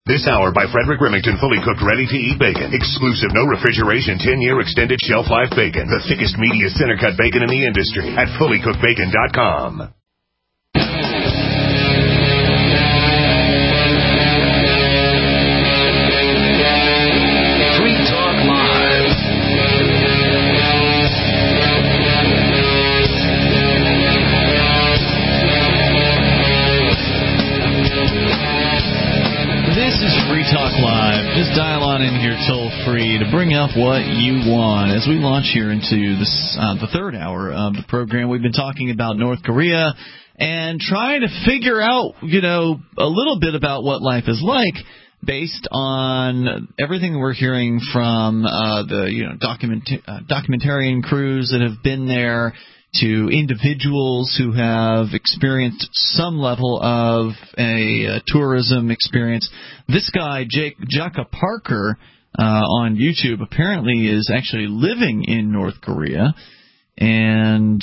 This hour by Frederick Remington, fully cooked, ready-to-eat bacon. Exclusive, no refrigeration, 10-year extended shelf life bacon. The thickest, meatiest, center-cut bacon in the industry at fullycookedbacon.com. Talk Live. Just dial on in here toll free to bring up what you want. As we launch here into this the third hour of the program, we've been talking about North Korea and trying to figure out, a little bit about what life is like based on everything we're hearing from the documentarian crews that have been there, to individuals who have experienced some level of a tourism experience. This guy, Jaka Parker, on YouTube, apparently is actually living in North Korea, and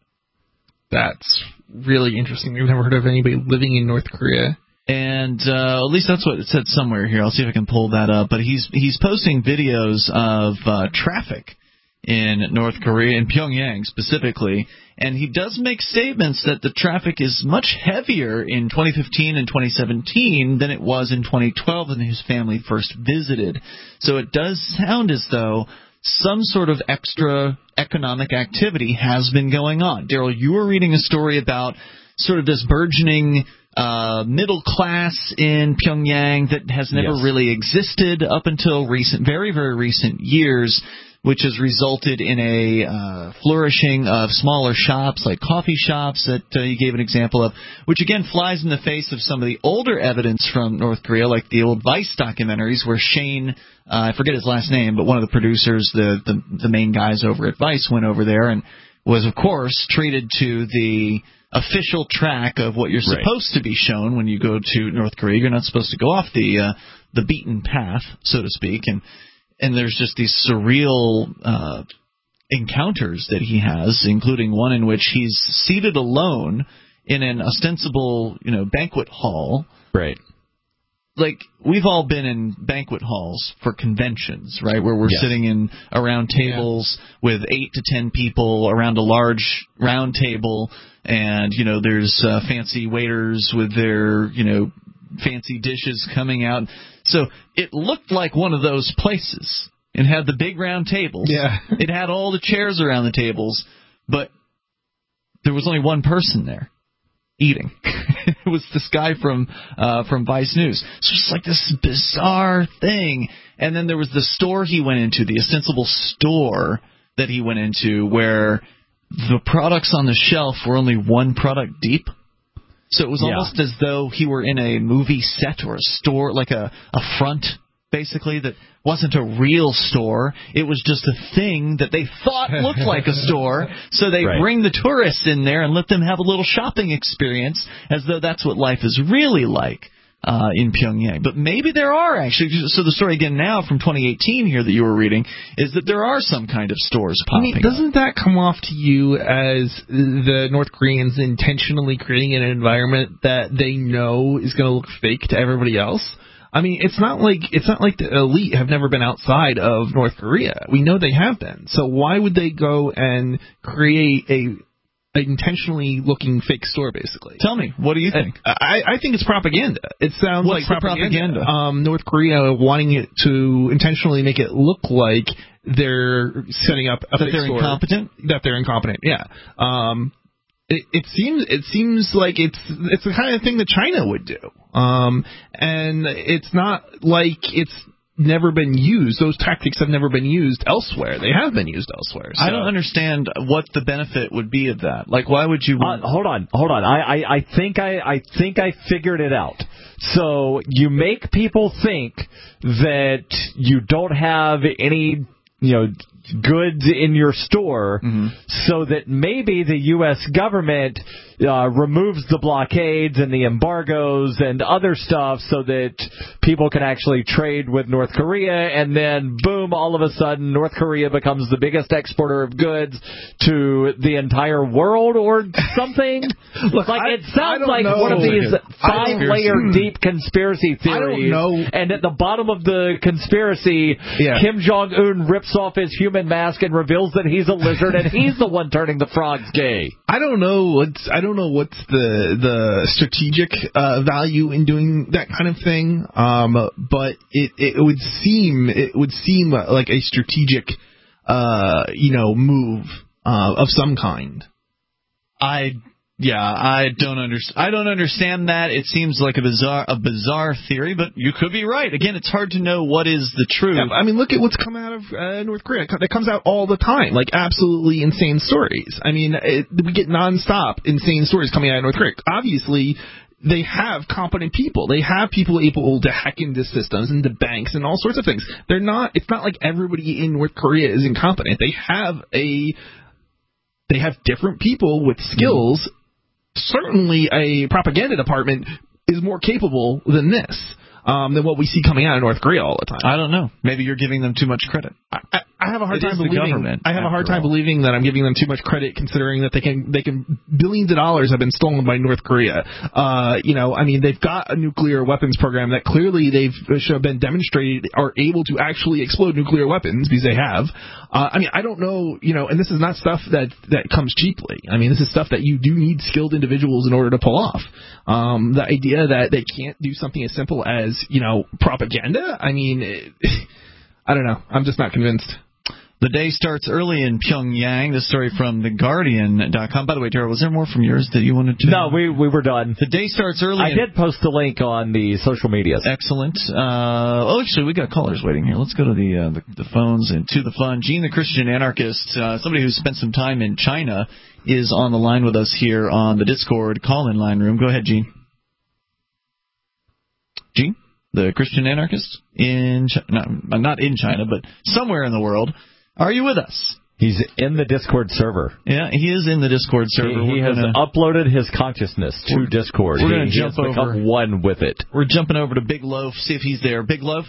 that's really interesting. We've never heard of anybody living in North Korea. And at least that's what it said somewhere here. I'll see if I can pull that up. But he's posting videos of traffic in North Korea, in Pyongyang specifically, and he does make statements that the traffic is much heavier in 2015 and 2017 than it was in 2012 when his family first visited. So it does sound as though some sort of extra economic activity has been going on. Daryl, you were reading a story about sort of this burgeoning middle class in Pyongyang that has never really existed up until very, very recent years, which has resulted in a flourishing of smaller shops like coffee shops that you gave an example of, which again flies in the face of some of the older evidence from North Korea, like the old Vice documentaries where Shane, I forget his last name, but one of the producers, the main guys over at Vice, went over there and was, of course, treated to the official track of what you're supposed to be shown when you go to North Korea. You're not supposed to go off the beaten path, so to speak, and there's just these surreal encounters that he has, including one in which he's seated alone in an ostensible, banquet hall. Right. Like, we've all been in banquet halls for conventions, right, where we're sitting in around tables with 8 to 10 people around a large round table, and, there's fancy waiters with their, fancy dishes coming out. So it looked like one of those places. It had the big round tables. Yeah. It had all the chairs around the tables, but there was only one person there eating. It was this guy from Vice News. So it's like this bizarre thing. And then there was the store he went into, the ostensible store that he went into, where the products on the shelf were only one product deep. So it was almost as though he were in a movie set or a store, like a front, basically, that wasn't a real store. It was just a thing that they thought looked like a store, so they bring the tourists in there and let them have a little shopping experience as though that's what life is really like in Pyongyang. But maybe there are actually. So the story again now from 2018 here that you were reading is that there are some kind of stores popping up. Doesn't that come off to you as the North Koreans intentionally creating an environment that they know is going to look fake to everybody else? I mean, it's not like the elite have never been outside of North Korea. We know they have been. So why would they go and create a intentionally looking fake store, basically? Tell me, what do you think? I think it's propaganda. It sounds like propaganda. North Korea wanting it to intentionally make it look like they're setting up a fake store. Incompetent? That they're incompetent, yeah. It seems like it's the kind of thing that China would do. And it's not like it's never been used. Those tactics have never been used elsewhere. They have been used elsewhere. So. I don't understand what the benefit would be of that. Like, why would you... Hold on. I think I figured it out. So you make people think that you don't have any, goods in your store so that maybe the U.S. government removes the blockades and the embargoes and other stuff so that people can actually trade with North Korea, and then, boom, all of a sudden, North Korea becomes the biggest exporter of goods to the entire world or something? Look, it sounds like one of these 5-layer deep conspiracy theories. I don't know. And at the bottom of the conspiracy, Kim Jong-un rips off his human mask and reveals that he's a lizard and he's the one turning the frogs gay. I don't know what's the strategic value in doing that kind of thing, but it would seem like a strategic move of some kind. I don't understand that. It seems like a bizarre theory, but you could be right. Again, it's hard to know what is the truth. Yeah, I mean, look at what's come out of North Korea. That comes out all the time, like absolutely insane stories. I mean, we get nonstop insane stories coming out of North Korea. Obviously, they have competent people. They have people able to hack into systems, into banks, and all sorts of things. It's not like everybody in North Korea is incompetent. They have different people with skills. Certainly a propaganda department is more capable than this, than what we see coming out of North Korea all the time. I don't know. Maybe you're giving them too much credit. I have a hard time believing that I'm giving them too much credit, considering that they can billions of dollars have been stolen by North Korea. I mean, they've got a nuclear weapons program that clearly they've been demonstrated are able to actually explode nuclear weapons, because they have. I mean, I don't know, and this is not stuff that comes cheaply. I mean, this is stuff that you do need skilled individuals in order to pull off. The idea that they can't do something as simple as, propaganda, I mean, I don't know. I'm just not convinced. The day starts early in Pyongyang. This story from TheGuardian.com. By the way, Darryl, was there more from yours that you wanted to? No, we were done. The day starts early. I did post the link on the social media. Excellent. Actually, we got callers waiting here. Let's go to the phones and to the fun. Gene, the Christian anarchist, somebody who spent some time in China, is on the line with us here on the Discord call-in line room. Go ahead, Gene. Gene, the Christian anarchist not in China, but somewhere in the world. Are you with us? He's in the Discord server. Yeah, he is in the Discord server. He has uploaded his consciousness to Discord. We're going to jump over. Become one with it. We're jumping over to Big Loaf, see if he's there. Big Loaf?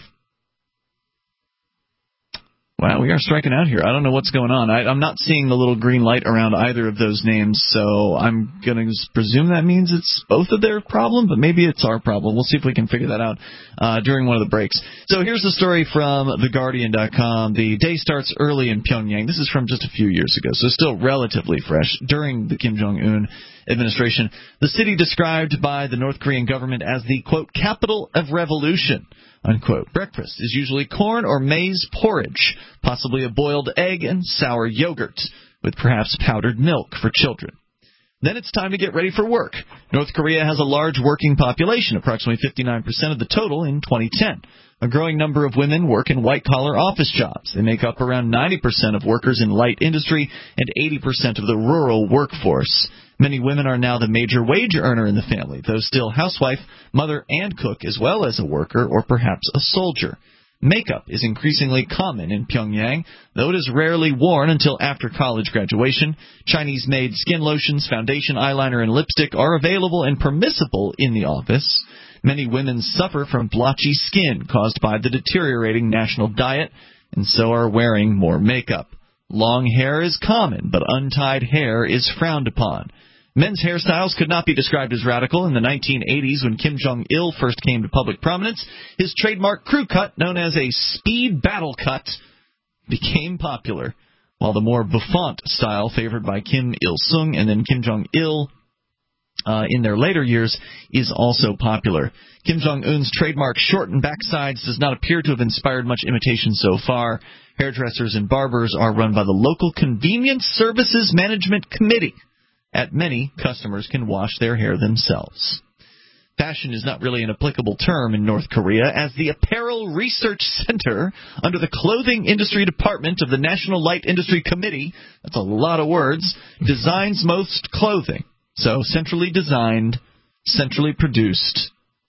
Wow, we are striking out here. I don't know what's going on. I'm not seeing the little green light around either of those names, so I'm going to presume that means it's both of their problem, but maybe it's our problem. We'll see if we can figure that out during one of the breaks. So here's the story from TheGuardian.com. The day starts early in Pyongyang. This is from just a few years ago, so still relatively fresh, during the Kim Jong-un administration. The city described by the North Korean government as the, quote, capital of revolution, unquote. Breakfast is usually corn or maize porridge, possibly a boiled egg and sour yogurt, with perhaps powdered milk for children. Then it's time to get ready for work. North Korea has a large working population, approximately 59% of the total in 2010. A growing number of women work in white-collar office jobs. They make up around 90% of workers in light industry and 80% of the rural workforce. Many women are now the major wage earner in the family, though still housewife, mother, and cook, as well as a worker or perhaps a soldier. Makeup is increasingly common in Pyongyang, though it is rarely worn until after college graduation. Chinese-made skin lotions, foundation, eyeliner, and lipstick are available and permissible in the office. Many women suffer from blotchy skin caused by the deteriorating national diet, and so are wearing more makeup. Long hair is common, but untied hair is frowned upon. Men's hairstyles could not be described as radical. In the 1980s, when Kim Jong-il first came to public prominence, his trademark crew cut, known as a speed battle cut, became popular, while the more bouffant style favored by Kim Il-sung and then Kim Jong-il in their later years is also popular. Kim Jong-un's trademark shortened backsides does not appear to have inspired much imitation so far. Hairdressers and barbers are run by the local Convenience Services Management Committee. At many, customers can wash their hair themselves. Fashion is not really an applicable term in North Korea, as the Apparel Research Center, under the Clothing Industry Department of the National Light Industry Committee, that's a lot of words, designs most clothing. So centrally designed, centrally produced,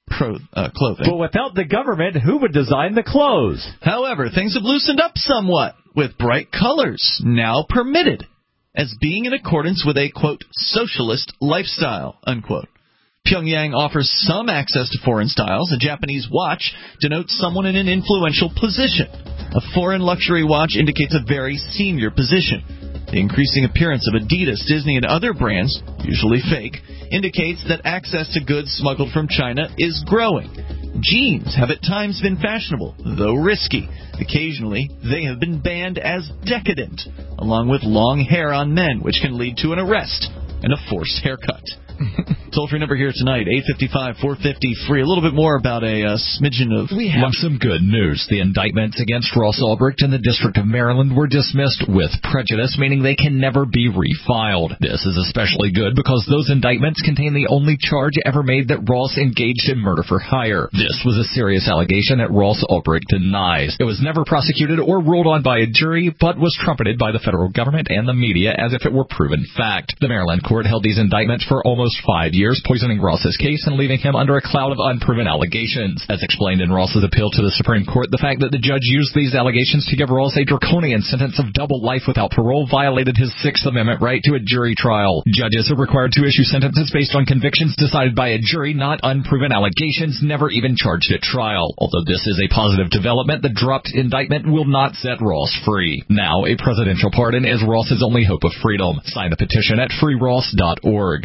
clothing. But without the government, who would design the clothes? However, things have loosened up somewhat, with bright colors now permitted as being in accordance with a, quote, socialist lifestyle, unquote. Pyongyang offers some access to foreign styles. A Japanese watch denotes someone in an influential position. A foreign luxury watch indicates a very senior position. The increasing appearance of Adidas, Disney, and other brands, usually fake, indicates that access to goods smuggled from China is growing. Jeans have at times been fashionable, though risky. Occasionally, they have been banned as decadent, along with long hair on men, which can lead to an arrest and a forced haircut. Toll-free number here tonight, 855-450-FREE. A little bit more about a smidgen of... We have some good news. The indictments against Ross Ulbricht in the District of Maryland were dismissed with prejudice, meaning they can never be refiled. This is especially good because those indictments contain the only charge ever made that Ross engaged in murder for hire. This was a serious allegation that Ross Ulbricht denies. It was never prosecuted or ruled on by a jury, but was trumpeted by the federal government and the media as if it were proven fact. The Maryland court held these indictments for almost 5 years, poisoning Ross's case and leaving him under a cloud of unproven allegations. As explained in Ross's appeal to the Supreme Court, the fact that the judge used these allegations to give Ross a draconian sentence of double life without parole violated his Sixth Amendment right to a jury trial. Judges are required to issue sentences based on convictions decided by a jury, not unproven allegations never even charged at trial. Although this is a positive development, the dropped indictment will not set Ross free. Now, a presidential pardon is Ross's only hope of freedom. Sign the petition at freeross.org.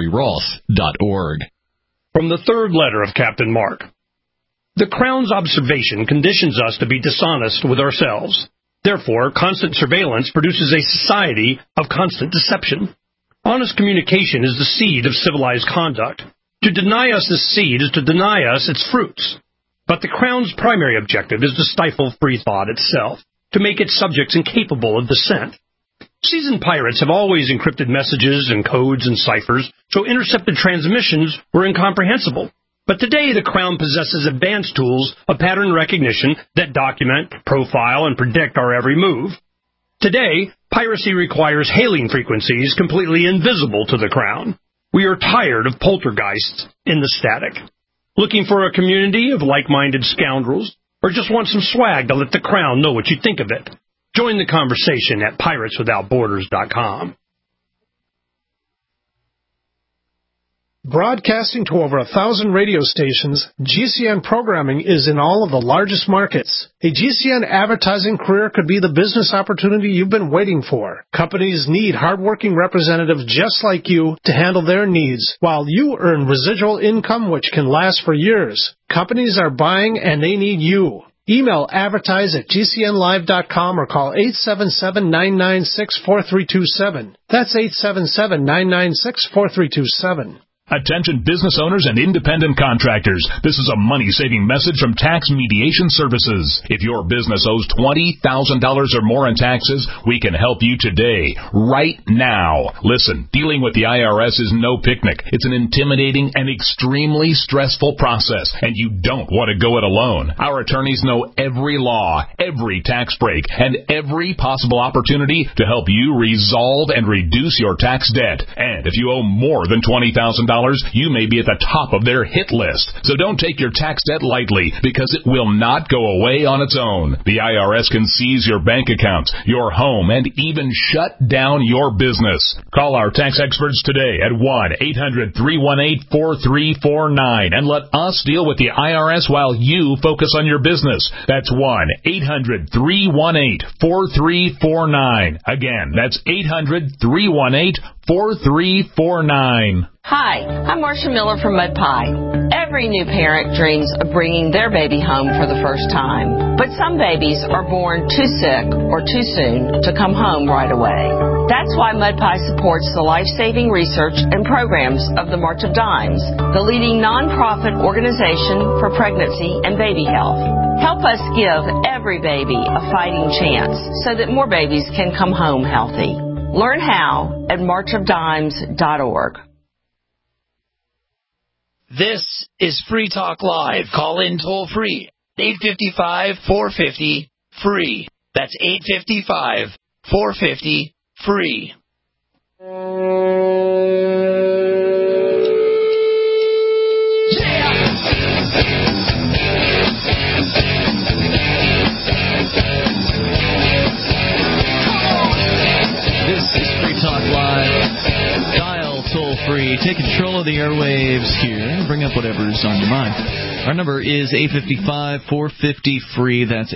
freeross.org. From the third letter of Captain Mark. The Crown's observation conditions us to be dishonest with ourselves. Therefore, constant surveillance produces a society of constant deception. Honest communication is the seed of civilized conduct. To deny us this seed is to deny us its fruits. But the Crown's primary objective is to stifle free thought itself, to make its subjects incapable of dissent. Seasoned pirates have always encrypted messages and codes and ciphers, so intercepted transmissions were incomprehensible. But today the Crown possesses advanced tools of pattern recognition that document, profile, and predict our every move. Today, piracy requires hailing frequencies completely invisible to the Crown. We are tired of poltergeists in the static. Looking for a community of like-minded scoundrels, or just want some swag to let the Crown know what you think of it? Join the conversation at pirateswithoutborders.com. Broadcasting to over 1,000 radio stations, GCN programming is in all of the largest markets. A GCN advertising career could be the business opportunity you've been waiting for. Companies need hardworking representatives just like you to handle their needs, while you earn residual income which can last for years. Companies are buying and they need you. Email advertise@gcnlive.com or call 877-996-4327. That's 877-996-4327. Attention business owners and independent contractors. This is a money-saving message from Tax Mediation Services. If your business owes $20,000 or more in taxes, we can help you today, right now. Listen, dealing with the IRS is no picnic. It's an intimidating and extremely stressful process, and you don't want to go it alone. Our attorneys know every law, every tax break, and every possible opportunity to help you resolve and reduce your tax debt. And if you owe more than $20,000, you may be at the top of their hit list. So don't take your tax debt lightly, because it will not go away on its own. The IRS can seize your bank accounts, your home, and even shut down your business. Call our tax experts today at 1-800-318-4349 and let us deal with the IRS while you focus on your business. That's 1-800-318-4349. Again, that's 800-318-4349. Hi, I'm Marcia Miller from Mud Pie. Every new parent dreams of bringing their baby home for the first time. But some babies are born too sick or too soon to come home right away. That's why Mud Pie supports the life-saving research and programs of the March of Dimes, the leading nonprofit organization for pregnancy and baby health. Help us give every baby a fighting chance so that more babies can come home healthy. Learn how at marchofdimes.org. This is Free Talk Live. Call in toll free. 855-450-FREE. That's 855-450-FREE. Yeah! take control of the airwaves here. Bring up whatever's on your mind. Our number is 855-450-FREE. That's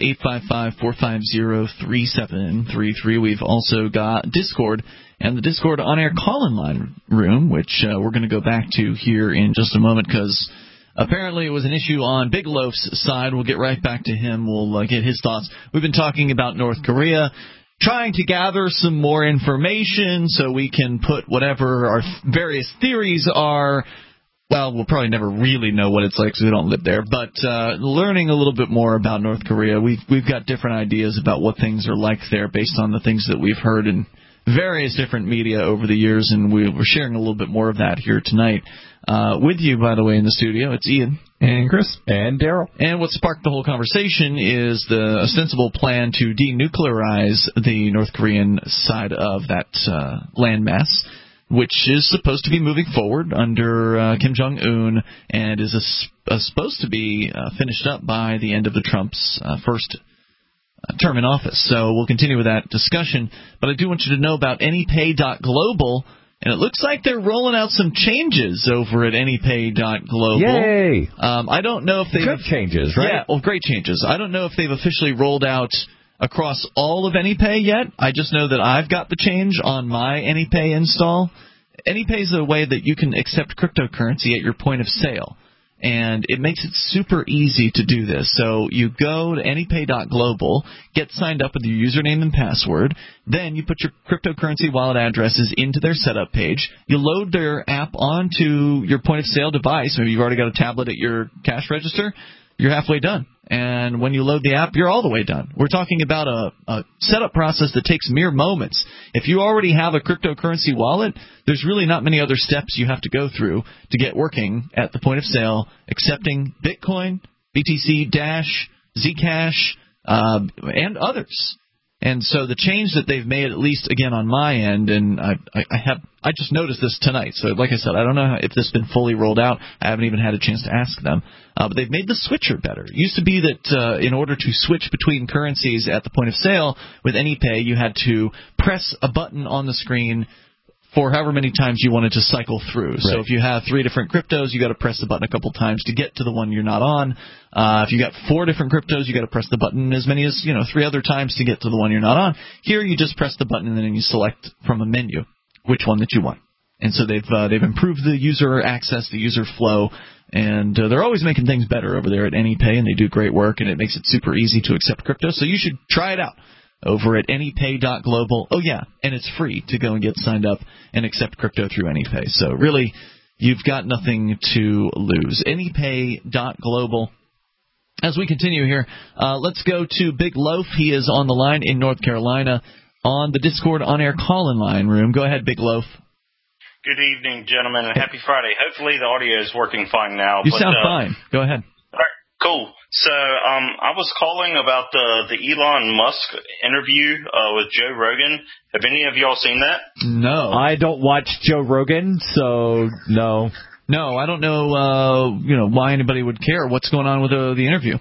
855-450-3733. We've also got Discord and the Discord on-air call-in line room, which we're going to go back to here in just a moment because apparently it was an issue on Big Loaf's side. We'll get right back to him. We'll get his thoughts. We've been talking about North Korea, trying to gather some more information so we can put whatever our various theories are. Well, we'll probably never really know what it's like because we don't live there, but learning a little bit more about North Korea. We've got different ideas about what things are like there based on the things that we've heard in various different media over the years, and we're sharing a little bit more of that here tonight. With you, by the way, in the studio, it's Ian. And Chris. And Daryl. And what sparked the whole conversation is the ostensible plan to denuclearize the North Korean side of that landmass, which is supposed to be moving forward under Kim Jong-un and is supposed to be finished up by the end of the Trump's first term in office. So we'll continue with that discussion. But I do want you to know about AnyPay.global. And it looks like they're rolling out some changes over at AnyPay.global. Yay! I don't know if they've... Good changes, right? Yeah, well, great changes. I don't know if they've officially rolled out across all of AnyPay yet. I just know that I've got the change on my AnyPay install. AnyPay is a way that you can accept cryptocurrency at your point of sale. And it makes it super easy to do this. So you go to AnyPay.global, get signed up with your username and password, then you put your cryptocurrency wallet addresses into their setup page. You load their app onto your point-of-sale device. Maybe you've already got a tablet at your cash register. You're halfway done. And when you load the app, you're all the way done. We're talking about a setup process that takes mere moments. If you already have a cryptocurrency wallet, there's really not many other steps you have to go through to get working at the point of sale, accepting Bitcoin, BTC Dash, Zcash, and others. And so the change that they've made, at least again on my end, and I just noticed this tonight. So like I said, I don't know if this has been fully rolled out. I haven't even had a chance to ask them. But they've made the switcher better. It used to be that in order to switch between currencies at the point of sale with AnyPay, you had to press a button on the screen for however many times you wanted to cycle through. Right. So if you have 3 different cryptos, you got to press the button a couple times to get to the one you're not on. If you got 4 different cryptos, you got to press the button as many as 3 other times to get to the one you're not on. Here, you just press the button and then you select from a menu which one that you want. And so they've improved the user access, the user flow, and they're always making things better over there at AnyPay, and they do great work, and it makes it super easy to accept crypto. So you should try it out over at AnyPay.global. Oh, yeah, and it's free to go and get signed up and accept crypto through AnyPay. So really, you've got nothing to lose. AnyPay.global. As we continue here, let's go to Big Loaf. He is on the line in North Carolina on the Discord on-air call-in line room. Go ahead, Big Loaf. Good evening, gentlemen, and happy Friday. Hopefully the audio is working fine now. You sound fine. Go ahead. All right, cool. So I was calling about the Elon Musk interview with Joe Rogan. Have any of y'all seen that? No. I don't watch Joe Rogan, so no. No, I don't know why anybody would care. What's going on with the interview?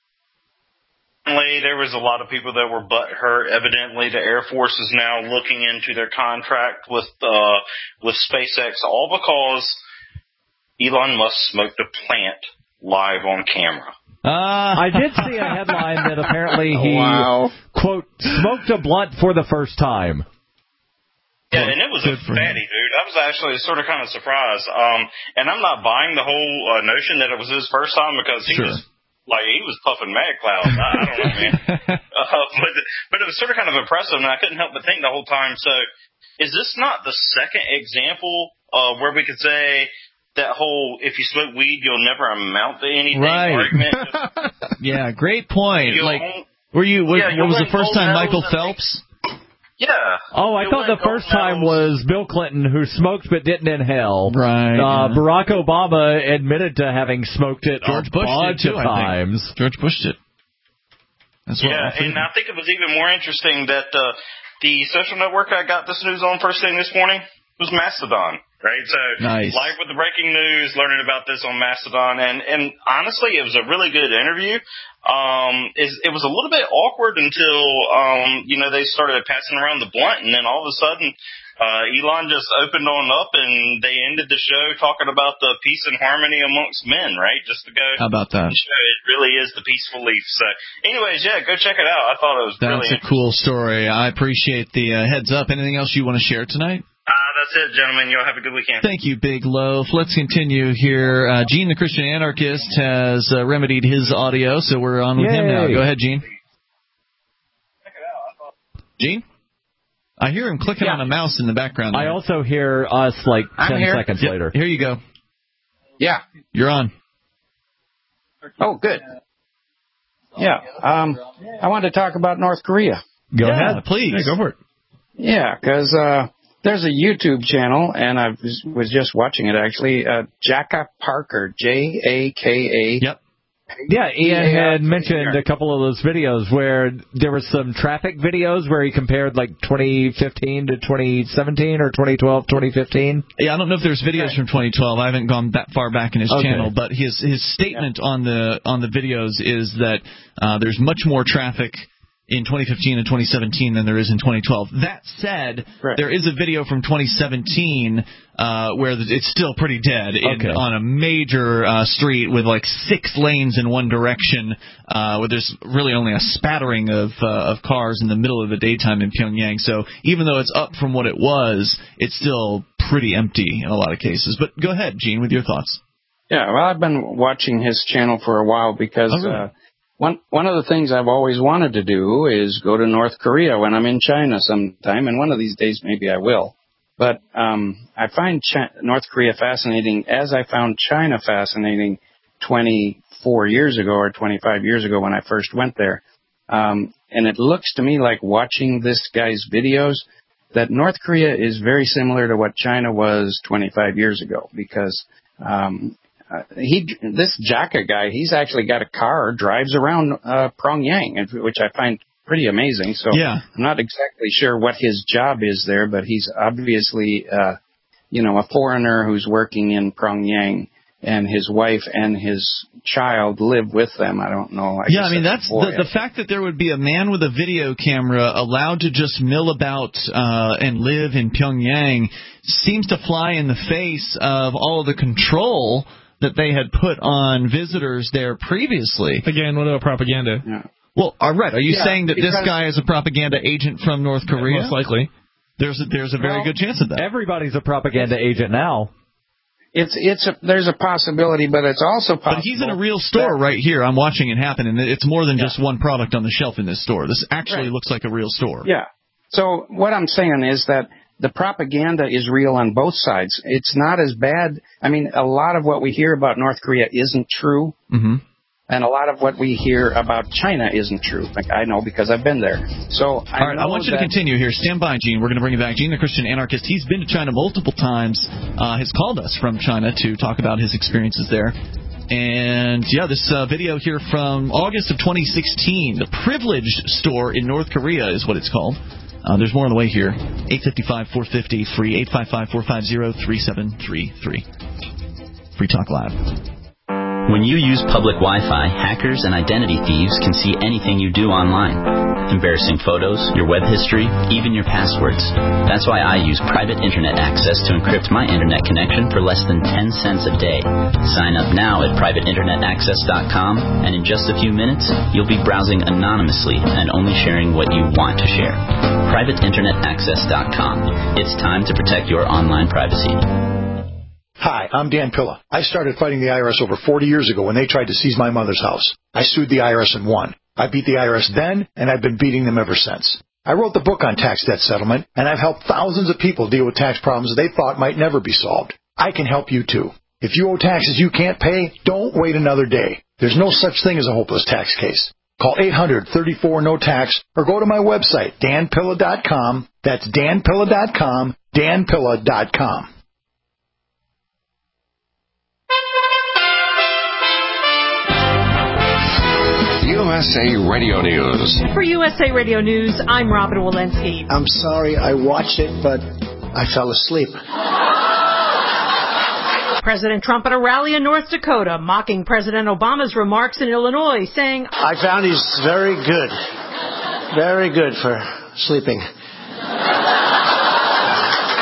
There was a lot of people that were butthurt. Evidently, the Air Force is now looking into their contract with SpaceX, all because Elon Musk smoked a plant live on camera. I did see a headline that apparently he, quote, smoked a blunt for the first time. Yeah, and it was a fatty, dude. I was actually sort of kind of surprised. And I'm not buying the whole notion that it was his first time because he was puffing mad clouds. I don't know, man. But it was sort of kind of impressive, and I couldn't help but think the whole time. So is this not the second example where we could say that whole if you smoke weed, you'll never amount to anything argument? Yeah, great point. What was the first time Michael Phelps? Yeah. Oh, I thought the first time was Bill Clinton, who smoked but didn't inhale. Right. Barack Obama admitted to having smoked it George Bush bunch did too, of times. George Bush did. And I think it was even more interesting that the social network I got this news on first thing this morning was Mastodon. Right, so nice. Live with the breaking news, learning about this on Mastodon, and honestly, it was a really good interview. It was a little bit awkward until they started passing around the blunt, and then all of a sudden, Elon just opened on up, and they ended the show talking about the peace and harmony amongst men, right? Just to go. How about that? It really is the peaceful leaf. So, anyways, yeah, go check it out. I thought it was really That's a cool story. I appreciate the heads up. Anything else you want to share tonight? That's it, gentlemen. Y'all have a good weekend. Thank you, Big Loaf. Let's continue here. Gene, the Christian Anarchist, has remedied his audio, so we're on with him now. Go ahead, Gene. Gene? I hear him clicking on a mouse in the background there. I also hear us like 10 seconds later. Here you go. Yeah. You're on. Oh, good. Yeah. I wanted to talk about North Korea. Go ahead, please. Yeah, go for it. Yeah, because there's a YouTube channel, and I was just watching it, actually. Jaka Parker, Jaka. Yep. Yeah, Ian had mentioned a couple of those videos where there were some traffic videos where he compared like 2015 to 2017 or 2012, 2015. Yeah, I don't know if there's videos from 2012. I haven't gone that far back in his channel, but his statement on the videos is that there's much more traffic in 2015 and 2017 than there is in 2012. That said, there is a video from 2017 where it's still pretty dead on a major street with like 6 lanes in one direction, where there's really only a spattering of cars in the middle of the daytime in Pyongyang. So even though it's up from what it was, it's still pretty empty in a lot of cases. But go ahead, Gene, with your thoughts. Yeah, well, I've been watching his channel for a while because one of the things I've always wanted to do is go to North Korea when I'm in China sometime, and one of these days maybe I will. But I find North Korea fascinating, as I found China fascinating 24 years ago or 25 years ago when I first went there. And it looks to me like watching this guy's videos that North Korea is very similar to what China was 25 years ago, because this Jaka guy, he's actually got a car, drives around Pyongyang, which I find pretty amazing. So I'm not exactly sure what his job is there, but he's obviously, a foreigner who's working in Pyongyang, and his wife and his child live with them. I don't know. I mean, that's the fact that there would be a man with a video camera allowed to just mill about and live in Pyongyang seems to fly in the face of all of the control that they had put on visitors there previously. Again, what about propaganda? Yeah. Well, all right. Are you saying that this guy is a propaganda agent from North Korea? Yeah, most likely. There's a very good chance of that. Everybody's a propaganda agent now. There's a possibility, but it's also possible. But he's in a real store right here. I'm watching it happen, and it's more than just one product on the shelf in this store. This actually looks like a real store. Yeah. So what I'm saying is that the propaganda is real on both sides. It's not as bad. I mean, a lot of what we hear about North Korea isn't true. Mm-hmm. And a lot of what we hear about China isn't true. Like, I know because I've been there. So I want you to continue here. Stand by, Gene. We're going to bring you back. Gene, the Christian Anarchist. He's been to China multiple times. Has called us from China to talk about his experiences there. And, this video here from August of 2016. The Privileged Store in North Korea is what it's called. There's more on the way here. 855-450 free. 855-450-3733. Free Talk Live. When you use public Wi-Fi, hackers and identity thieves can see anything you do online. Embarrassing photos, your web history, even your passwords. That's why I use private internet access to encrypt my internet connection for less than 10 cents a day. Sign up now at privateinternetaccess.com, and in just a few minutes, you'll be browsing anonymously and only sharing what you want to share. privateinternetaccess.com. It's time to protect your online privacy. Hi, I'm Dan Pilla. I started fighting the IRS over 40 years ago when they tried to seize my mother's house. I sued the IRS and won. I beat the IRS then, and I've been beating them ever since. I wrote the book on tax debt settlement, and I've helped thousands of people deal with tax problems they thought might never be solved. I can help you, too. If you owe taxes you can't pay, don't wait another day. There's no such thing as a hopeless tax case. Call 800-34-NO-TAX or go to my website, danpilla.com. That's danpilla.com, danpilla.com. USA Radio News. For USA Radio News, I'm Robin Walensky. I'm sorry I watched it, but I fell asleep. President Trump at a rally in North Dakota, mocking President Obama's remarks in Illinois, saying, I found he's very good for sleeping.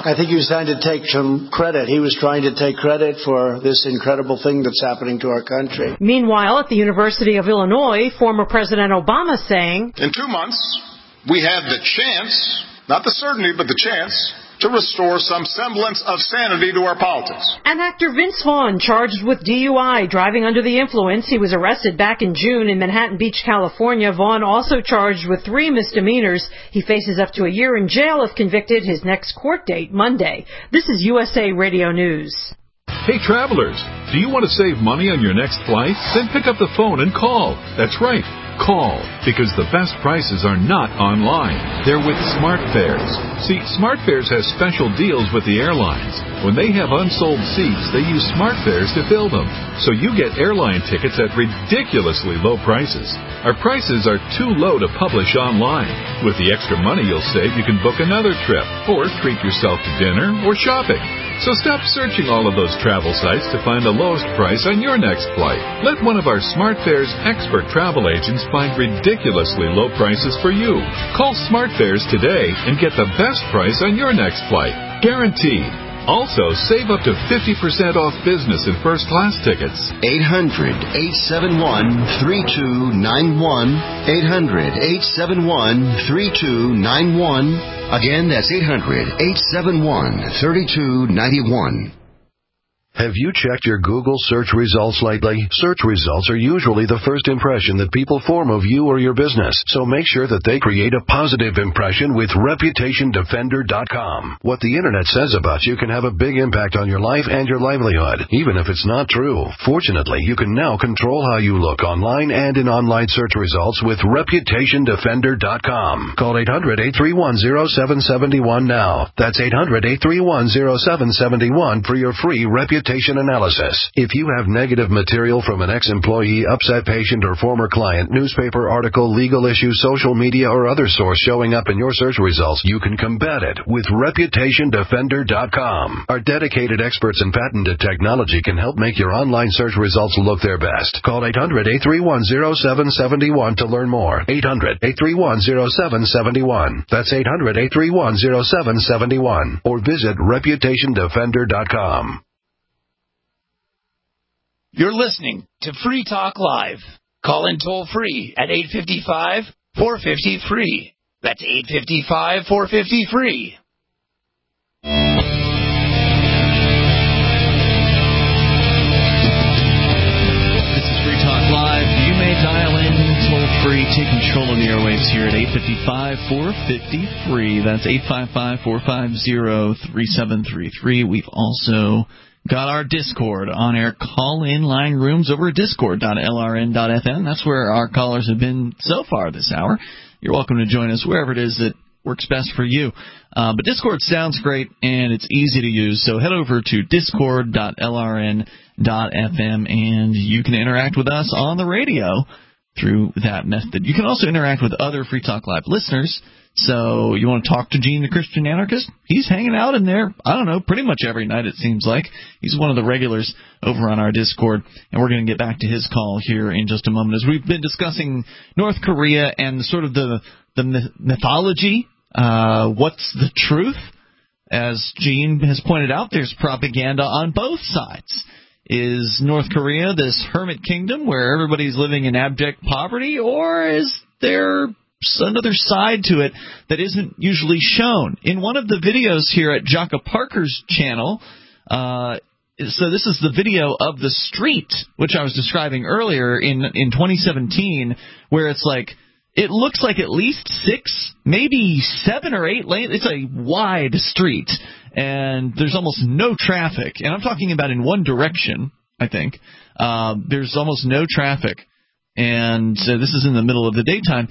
I think he was trying to take some credit. He was trying to take credit for this incredible thing that's happening to our country. Meanwhile, at the University of Illinois, former President Obama saying, in 2 months, we have the chance, not the certainty, but the chance, to restore some semblance of sanity to our politics. And actor Vince Vaughn charged with DUI, driving under the influence. He was arrested back in June in Manhattan Beach, California. Vaughn also charged with 3 misdemeanors. He faces up to a year in jail if convicted. His next court date, Monday. This is USA Radio News. Hey, travelers, do you want to save money on your next flight? Then pick up the phone and call. That's right. Call, because the best prices are not online. They're with SmartFares. See, SmartFares has special deals with the airlines. When they have unsold seats, they use SmartFares to fill them. So you get airline tickets at ridiculously low prices. Our prices are too low to publish online. With the extra money you'll save, you can book another trip, or treat yourself to dinner or shopping. So stop searching all of those travel sites to find the lowest price on your next flight. Let one of our SmartFares expert travel agents find ridiculously low prices for you. Call SmartFares today and get the best price on your next flight. Guaranteed. Also, save up to 50% off business and first-class tickets. 800-871-3291. 800-871-3291. Again, that's 800-871-3291. Have you checked your Google search results lately? Search results are usually the first impression that people form of you or your business, so make sure that they create a positive impression with ReputationDefender.com. What the Internet says about you can have a big impact on your life and your livelihood, even if it's not true. Fortunately, you can now control how you look online and in online search results with ReputationDefender.com. Call 800-831-0771 now. That's 800-831-0771 for your free reputation analysis. If you have negative material from an ex-employee, upset patient, or former client, newspaper article, legal issue, social media, or other source showing up in your search results, you can combat it with ReputationDefender.com. Our dedicated experts in patented technology can help make your online search results look their best. Call 800-831-0771 to learn more. 800-831-0771. That's 800-831-0771. Or visit ReputationDefender.com. You're listening to Free Talk Live. Call in toll free at 855-450-FREE. That's 855-450-FREE. This is Free Talk Live. You may dial in toll free, take control of the airwaves here at 855-450-FREE. That's 855-450-3733. We've also got our Discord on-air call-in line rooms over at discord.lrn.fm. That's where our callers have been so far this hour. You're welcome to join us wherever it is that works best for you. But Discord sounds great, and it's easy to use, so head over to discord.lrn.fm, and you can interact with us on the radio through that method. You can also interact with other Free Talk Live listeners. So you want to talk to Gene the Christian Anarchist? He's hanging out in there, I don't know, pretty much every night it seems like. He's one of the regulars over on our Discord, and we're going to get back to his call here in just a moment. As we've been discussing North Korea and sort of the mythology, what's the truth? As Gene has pointed out, there's propaganda on both sides. Is North Korea this hermit kingdom where everybody's living in abject poverty, or is there another side to it that isn't usually shown? In one of the videos here at Jaka Parker's channel, so this is the video of the street, which I was describing earlier in 2017, where it's like, it looks like at least 6, maybe 7 or 8 lanes. It's a wide street, and there's almost no traffic. And I'm talking about in one direction, I think. There's almost no traffic. And this is in the middle of the daytime.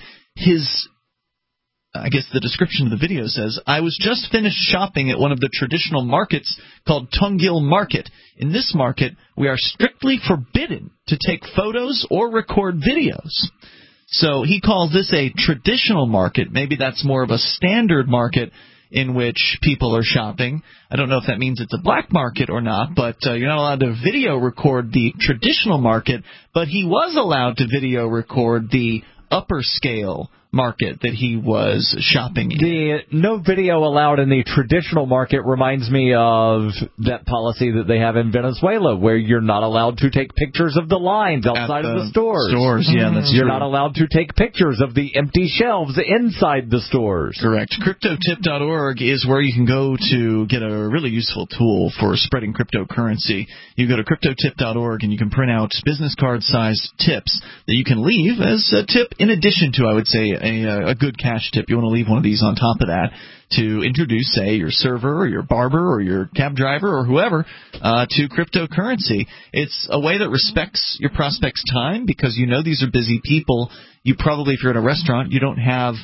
I guess the description of the video says, I was just finished shopping at one of the traditional markets called Tongil Market. In this market, we are strictly forbidden to take photos or record videos. So he calls this a traditional market. Maybe that's more of a standard market in which people are shopping. I don't know if that means it's a black market or not, but you're not allowed to video record the traditional market. But he was allowed to video record the upper scale market that he was shopping in. The no video allowed in the traditional market reminds me of that policy that they have in Venezuela, where you're not allowed to take pictures of the lines outside of the stores. Yeah, that's You're true. not allowed to take pictures of the empty shelves inside the stores. Correct. CryptoTip.org is where you can go to get a really useful tool for spreading cryptocurrency. You go to CryptoTip.org and you can print out business card-sized tips that you can leave as a tip in addition to, I would say, a good cash tip. You want to leave one of these on top of that to introduce, say, your server or your barber or your cab driver or whoever to cryptocurrency. It's a way that respects your prospects' time because you know these are busy people. You probably, if you're at a restaurant, you don't have,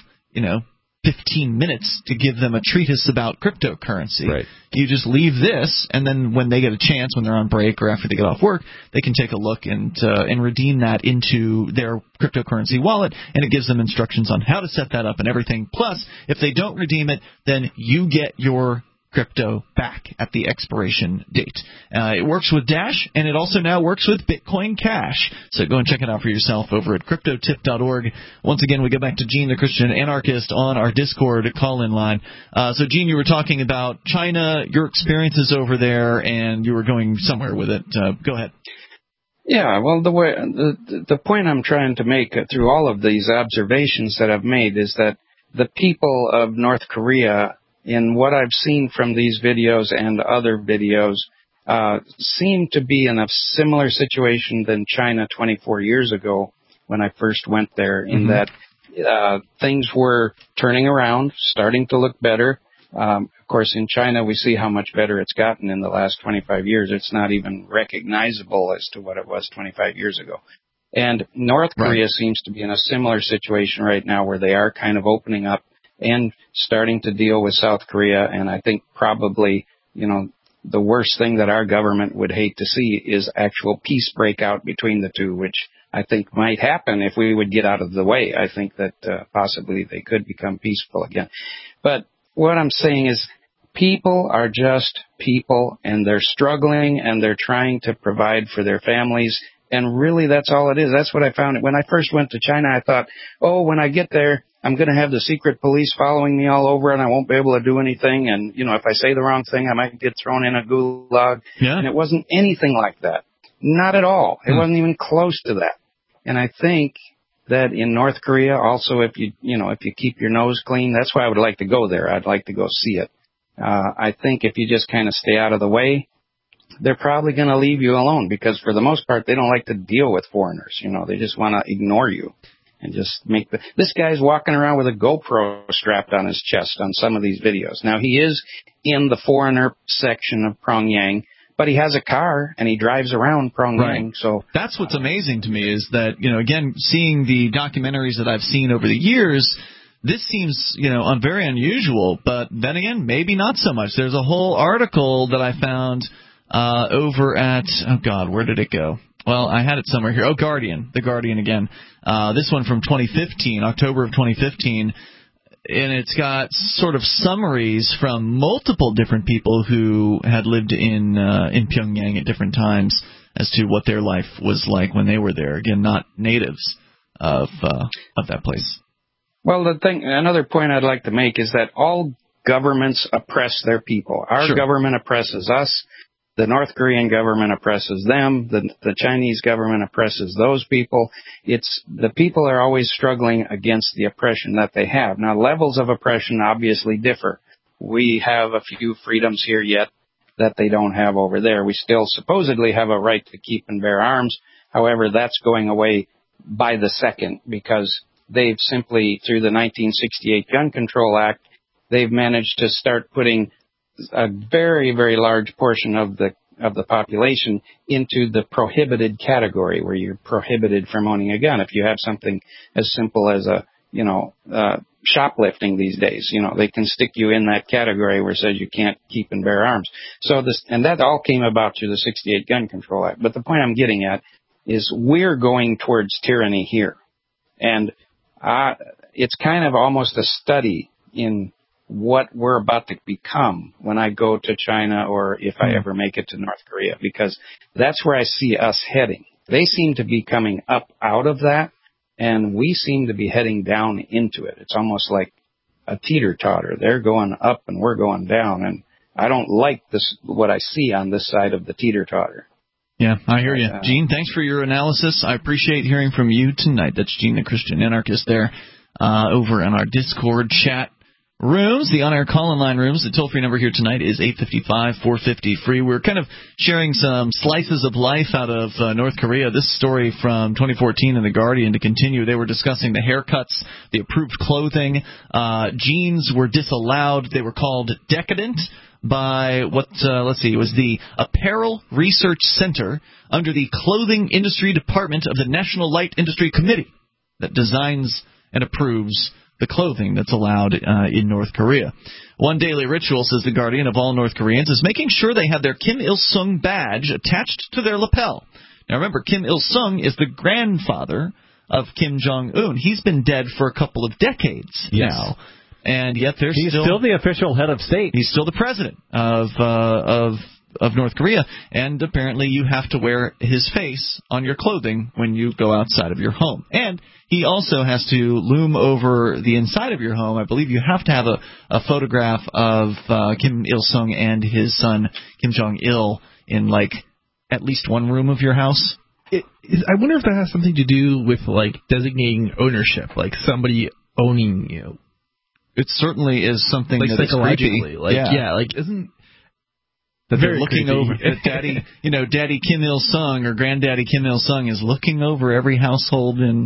15 minutes to give them a treatise about cryptocurrency. Right. You just leave this, and then when they get a chance, when they're on break or after they get off work, they can take a look and redeem that into their cryptocurrency wallet, and it gives them instructions on how to set that up and everything. Plus, if they don't redeem it, then you get your crypto back at the expiration date. It works with Dash, and it also now works with Bitcoin Cash. So go and check it out for yourself over at CryptoTip.org. Once again, we go back to Gene, the Christian Anarchist, on our Discord call-in line. So, Gene, you were talking about China, your experiences over there, and you were going somewhere with it. Go ahead. Yeah, well, the point I'm trying to make through all of these observations that I've made is that the people of North Korea, in what I've seen from these videos and other videos, seem to be in a similar situation than China 24 years ago when I first went there, in that things were turning around, starting to look better. Of course, in China, we see how much better it's gotten in the last 25 years. It's not even recognizable as to what it was 25 years ago. And North Korea seems to be in a similar situation right now where they are kind of opening up and starting to deal with South Korea. And I think probably, the worst thing that our government would hate to see is actual peace break out between the two, which I think might happen if we would get out of the way. I think that possibly they could become peaceful again. But what I'm saying is people are just people, and they're struggling, and they're trying to provide for their families. And really, that's all it is. That's what I found. When I first went to China, I thought, when I get there, I'm going to have the secret police following me all over, and I won't be able to do anything. And, if I say the wrong thing, I might get thrown in a gulag. Yeah. And it wasn't anything like that. Not at all. It wasn't even close to that. And I think that in North Korea, also, if you keep your nose clean, that's why I would like to go there. I'd like to go see it. I think if you just kind of stay out of the way, they're probably going to leave you alone because, for the most part, they don't like to deal with foreigners. They just want to ignore you. And just this guy's walking around with a GoPro strapped on his chest on some of these videos. Now, he is in the foreigner section of Pyongyang, but he has a car and he drives around Pyongyang. Right. So that's what's amazing to me is that, again, seeing the documentaries that I've seen over the years, this seems, very unusual. But then again, maybe not so much. There's a whole article that I found over at, where did it go? Well, I had it somewhere here. Guardian. The Guardian again. This one from 2015, October of 2015. And it's got sort of summaries from multiple different people who had lived in Pyongyang at different times as to what their life was like when they were there. Again, not natives of that place. Well, another point I'd like to make is that all governments oppress their people. Our government oppresses us. The North Korean government oppresses them. The Chinese government oppresses those people. The people are always struggling against the oppression that they have. Now, levels of oppression obviously differ. We have a few freedoms here yet that they don't have over there. We still supposedly have a right to keep and bear arms. However, that's going away by the second because they've simply, through the 1968 Gun Control Act, they've managed to start putting a very, very large portion of the population into the prohibited category, where you're prohibited from owning a gun. If you have something as simple as shoplifting these days, they can stick you in that category where it says you can't keep and bear arms. And that all came about through the 68 Gun Control Act. But the point I'm getting at is we're going towards tyranny here. And it's kind of almost a study in what we're about to become when I go to China or if I ever make it to North Korea, because that's where I see us heading. They seem to be coming up out of that, And we seem to be heading down into it. It's almost like a teeter-totter. They're going up and we're going down. And I don't like this, what I see on this side of the teeter-totter. Yeah, I hear you. Gene, thanks for your analysis. I appreciate hearing from you tonight. That's Gene, the Christian anarchist there, over in our Discord chat rooms, the on-air call-in line rooms. The toll-free number here tonight is 855-450-FREE. We're kind of sharing some slices of life out of North Korea. This story from 2014 in The Guardian to continue. They were discussing the haircuts, the approved clothing. Jeans were disallowed. They were called decadent by it was the Apparel Research Center under the Clothing Industry Department of the National Light Industry Committee that designs and approves the clothing that's allowed in North Korea. One daily ritual, says The Guardian, of all North Koreans is making sure they have their Kim Il-sung badge attached to their lapel. Now remember, Kim Il-sung is the grandfather of Kim Jong-un. He's been dead for a couple of decades now. And yet he's still the official head of state. He's still the president of North Korea, and apparently you have to wear his face on your clothing when you go outside of your home. And he also has to loom over the inside of your home. I believe you have to have a photograph of Kim Il-sung and his son Kim Jong-il in, like, at least one room of your house. I wonder if that has something to do with, like, designating ownership, like somebody owning you. It certainly is something like that psychologically, is creepy. Isn't that they're looking creepy. over at Daddy Kim Il-sung or Granddaddy Kim Il-sung is looking over every household in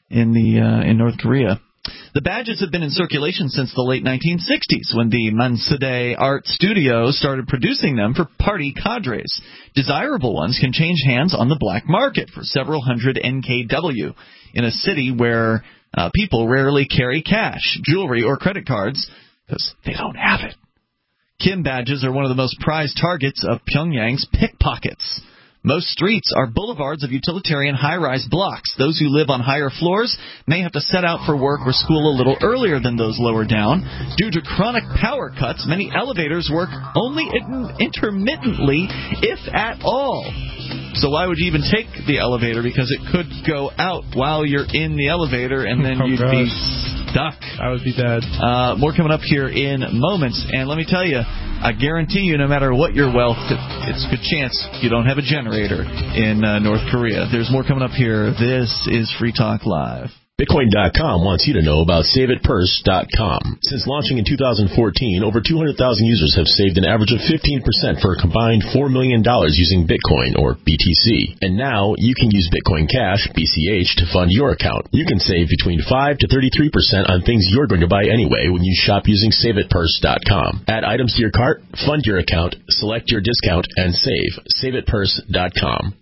North Korea. The badges have been in circulation since the late 1960s, when the Mansudae Art Studio started producing them for party cadres. Desirable ones can change hands on the black market for several hundred NKW in a city where people rarely carry cash, jewelry, or credit cards because they don't have it. Kim badges are one of the most prized targets of Pyongyang's pickpockets. Most streets are boulevards of utilitarian high-rise blocks. Those who live on higher floors may have to set out for work or school a little earlier than those lower down. Due to chronic power cuts, many elevators work only intermittently, if at all. So why would you even take the elevator? Because it could go out while you're in the elevator, and then you'd be stuck. I would be dead. More coming up here in moments. And let me tell you, I guarantee you, no matter what your wealth, it's a good chance you don't have a generator in North Korea. There's more coming up here. This is Free Talk Live. Bitcoin.com wants you to know about SaveItPurse.com. Since launching in 2014, over 200,000 users have saved an average of 15% for a combined $4 million using Bitcoin, or BTC. And now you can use Bitcoin Cash, BCH, to fund your account. You can save between 5 to 33% on things you're going to buy anyway when you shop using SaveItPurse.com. Add items to your cart, fund your account, select your discount, and save. SaveItPurse.com.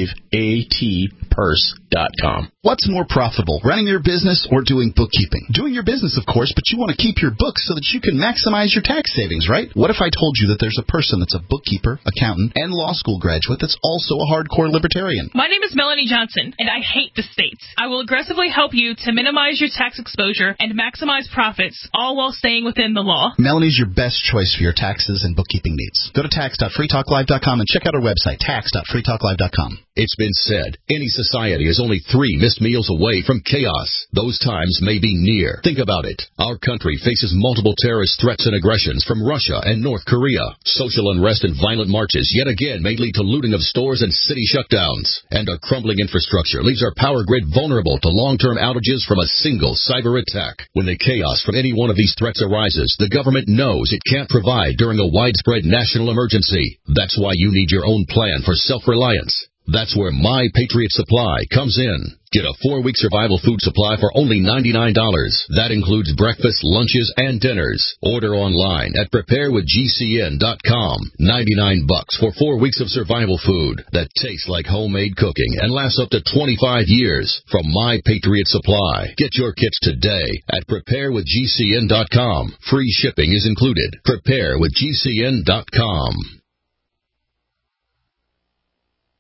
SaveATPurse.com. What's more profitable, running your business or doing bookkeeping? Doing your business, of course, but you want to keep your books so that you can maximize your tax savings, right? What if I told you that there's a person that's a bookkeeper, accountant, and law school graduate that's also a hardcore libertarian? My name is Melanie Johnson, and I hate the states. I will aggressively help you to minimize your tax exposure and maximize profits, all while staying within the law. Melonie's your best choice for your taxes and bookkeeping needs. Go to tax.freetalklive.com and check out our website, tax.freetalklive.com. It's been said, any society is only 3 missed meals away from chaos. Those times may be near. Think about it. Our country faces multiple terrorist threats and aggressions from Russia and North Korea. Social unrest and violent marches yet again may lead to looting of stores and city shutdowns. And a crumbling infrastructure leaves our power grid vulnerable to long-term outages from a single cyber attack. When the chaos from any one of these threats arises, the government knows it can't provide during a widespread national emergency. That's why you need your own plan for self-reliance. That's where My Patriot Supply comes in. Get a 4-week survival food supply for only $99. That includes breakfast, lunches, and dinners. Order online at preparewithgcn.com. $99 for 4 weeks of survival food that tastes like homemade cooking and lasts up to 25 years from My Patriot Supply. Get your kits today at preparewithgcn.com. Free shipping is included. Preparewithgcn.com.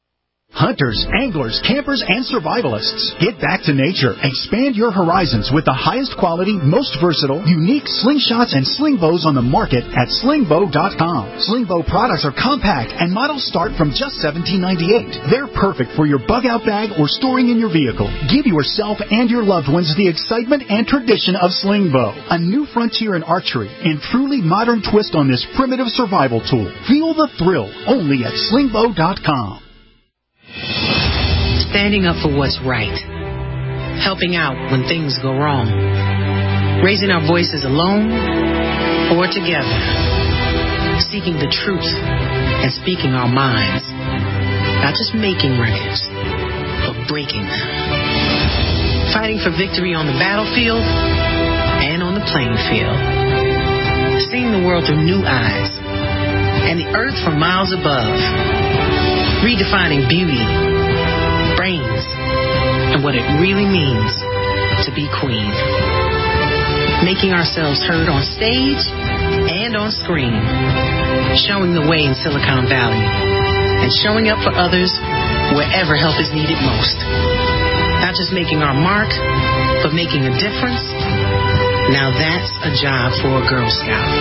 Hunters, anglers, campers, and survivalists. Get back to nature. Expand your horizons with the highest quality, most versatile, unique slingshots and sling bows on the market at slingbow.com. Slingbow products are compact and models start from just $17.98. They're perfect for your bug-out bag or storing in your vehicle. Give yourself and your loved ones the excitement and tradition of Slingbow, a new frontier in archery and truly modern twist on this primitive survival tool. Feel the thrill only at slingbow.com. Standing up for what's right. Helping out when things go wrong. Raising our voices alone or together. Seeking the truth and speaking our minds. Not just making records, but breaking them. Fighting for victory on the battlefield and on the playing field. Seeing the world through new eyes and the earth from miles above. Redefining beauty, brains, and what it really means to be queen. Making ourselves heard on stage and on screen. Showing the way in Silicon Valley. And showing up for others wherever help is needed most. Not just making our mark, but making a difference. Now that's a job for a Girl Scout.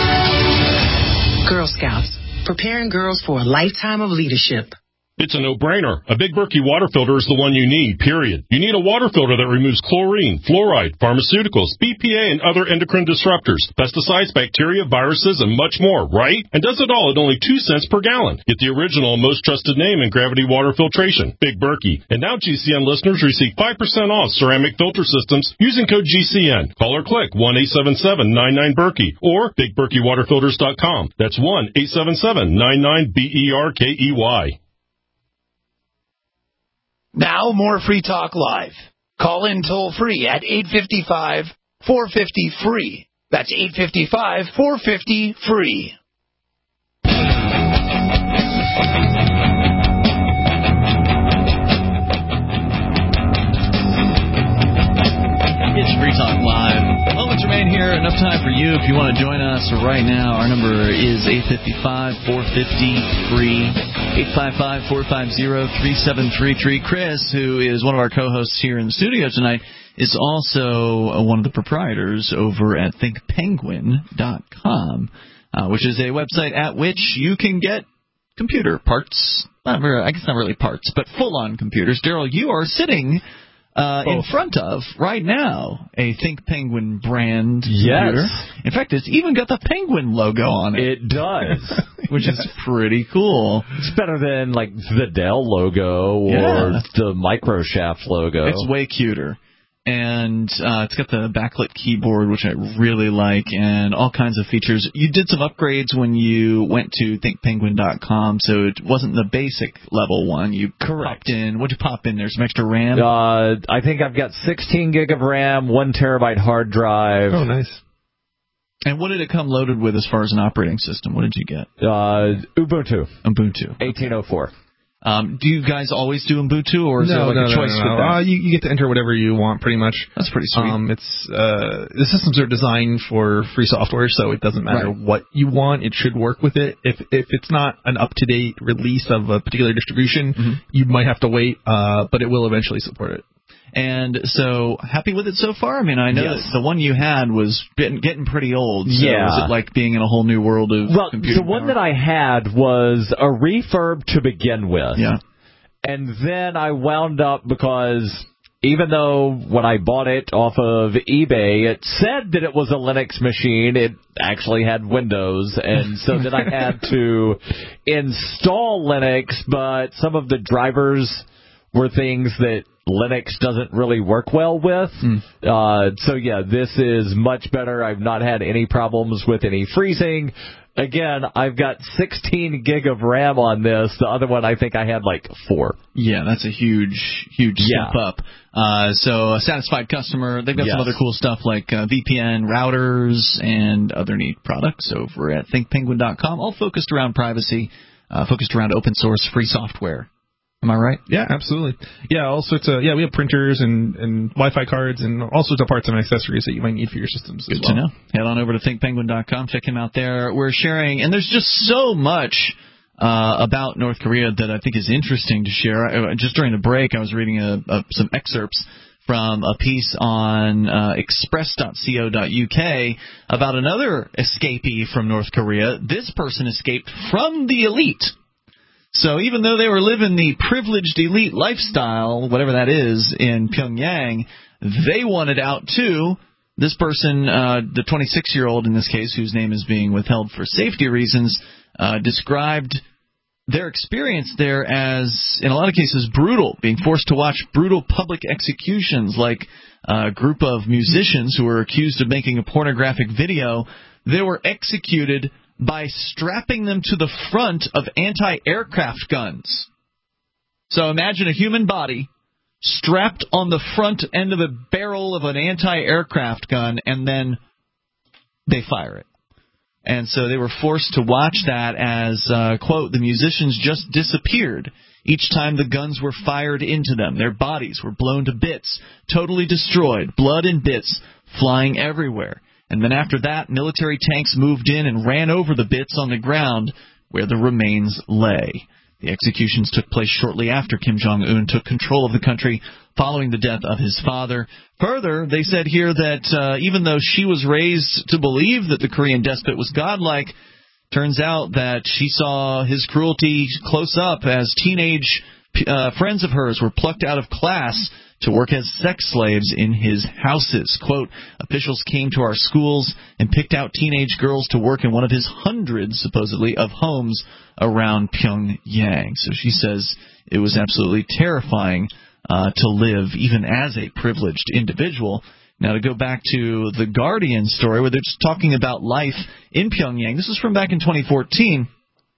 Girl Scouts. Preparing girls for a lifetime of leadership. It's a no-brainer. A Big Berkey water filter is the one you need, period. You need a water filter that removes chlorine, fluoride, pharmaceuticals, BPA, and other endocrine disruptors, pesticides, bacteria, viruses, and much more, right? And does it all at only 2 cents per gallon. Get the original, most trusted name in gravity water filtration, Big Berkey. And now GCN listeners receive 5% off ceramic filter systems using code GCN. Call or click 1-877-99-BERKEY or BigBerkeyWaterFilters.com. That's 1-877-99-BERKEY. Now more Free Talk Live. Call in toll free at 855-450-FREE. That's 855-450-FREE. It's Free Talk Live. Moments remain here. Enough time for you if you want to join us right now. Our number is 855-450-FREE. 855-450-3733. Chris, who is one of our co-hosts here in the studio tonight, is also one of the proprietors over at thinkpenguin.com, which is a website at which you can get computer parts. I guess not really parts, but full-on computers. Daryl, you are sitting in front of, right now, a Think Penguin brand computer. Yes. In fact, it's even got the penguin logo on it. It does. Which is pretty cool. It's better than, like, the Dell logo or the Microshaft logo. It's way cuter. And it's got the backlit keyboard, which I really like, and all kinds of features. You did some upgrades when you went to thinkpenguin.com, so it wasn't the basic level one. You popped in. What'd you pop in there? Some extra RAM? I think I've got 16 gig of RAM, 1 terabyte hard drive. Oh, nice. And what did it come loaded with as far as an operating system? What did you get? Ubuntu. 1804. Do you guys always do Ubuntu, or is there a choice with that? You get to enter whatever you want, pretty much. That's pretty sweet. The systems are designed for free software, so it doesn't matter what you want. It should work with it. If it's not an up-to-date release of a particular distribution, you might have to wait, but it will eventually support it. And so, happy with it so far? I mean, I know that the one you had was getting pretty old. So was it like being in a whole new world of computer the one that I had was a refurb to begin with. Yeah. And then I wound up, because even though when I bought it off of eBay, it said that it was a Linux machine, it actually had Windows. And so then I had to install Linux, but some of the drivers were things that Linux doesn't really work well with. So, yeah, this is much better. I've not had any problems with any freezing. Again, I've got 16 gig of RAM on this. The other one, I think I had like 4. Yeah, that's a huge step up. So a satisfied customer. They've got some other cool stuff like VPN routers and other neat products over at thinkpenguin.com, all focused around privacy, focused around open source free software. Am I right? Yeah, absolutely. Yeah, all sorts of, we have printers and Wi-Fi cards and all sorts of parts and accessories that you might need for your systems as well. Good to know. Head on over to thinkpenguin.com. Check him out there. We're sharing, and there's just so much about North Korea that I think is interesting to share. Just during the break, I was reading some excerpts from a piece on express.co.uk about another escapee from North Korea. This person escaped from the elite. So even though they were living the privileged elite lifestyle, whatever that is, in Pyongyang, they wanted out too. This person, the 26-year-old in this case, whose name is being withheld for safety reasons, described their experience there as, in a lot of cases, brutal, being forced to watch brutal public executions, like a group of musicians who were accused of making a pornographic video. They were executed by strapping them to the front of anti-aircraft guns. So imagine a human body strapped on the front end of a barrel of an anti-aircraft gun, and then they fire it. And so they were forced to watch that as, quote, the musicians just disappeared each time the guns were fired into them. Their bodies were blown to bits, totally destroyed, blood and bits flying everywhere. And then after that, military tanks moved in and ran over the bits on the ground where the remains lay. The executions took place shortly after Kim Jong-un took control of the country following the death of his father. Further, they said here that even though she was raised to believe that the Korean despot was godlike, turns out that she saw his cruelty close up as teenage friends of hers were plucked out of class to work as sex slaves in his houses. Quote, officials came to our schools and picked out teenage girls to work in one of his hundreds, supposedly, of homes around Pyongyang. So she says it was absolutely terrifying to live even as a privileged individual. Now, to go back to the Guardian story where they're just talking about life in Pyongyang, this is from back in 2014,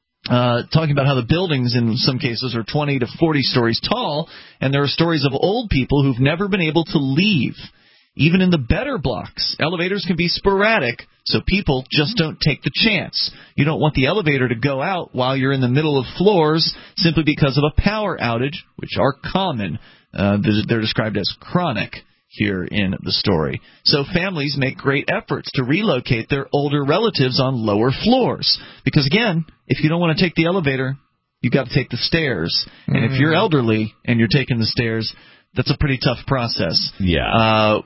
talking about how the buildings in some cases are 20 to 40 stories tall, and there are stories of old people who've never been able to leave. Even in the better blocks, elevators can be sporadic, so people just don't take the chance. You don't want the elevator to go out while you're in the middle of floors simply because of a power outage, which are common. They're described as chronic here in the story. So families make great efforts to relocate their older relatives on lower floors. Because, again, if you don't want to take the elevator, you've got to take the stairs. And if you're elderly and you're taking the stairs, that's a pretty tough process. Yeah.